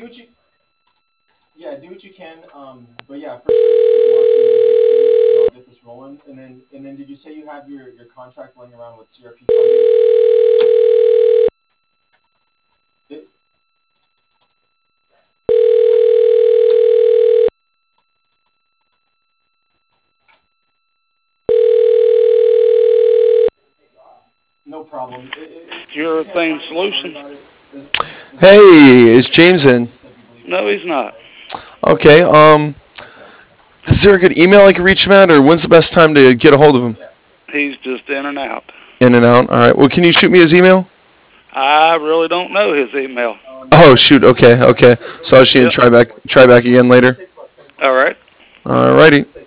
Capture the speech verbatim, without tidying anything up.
do what you yeah, do what you can. Um, but yeah, for sure, just keep marketing in the big cities, and I'll get this rolling. And then and then, did you say you have your your contract going around with C R P funding? It, no problem. I- I- If if you Your can't thing find it, don't worry solution? about it. As as long as Hey, you is James as long in? as you said you believe in No, us. he's not. Okay. Um, Okay. is there a good email I can reach him at, or when's the best time to get a hold of him? Yeah. He's just in and out. In and out. All right. Well, can you shoot me his email? I really don't know his email. Um. Oh, Yeah. shoot. Okay. Okay. Yeah. Go So I ahead. should Yep. try back try back again later. All right. All righty.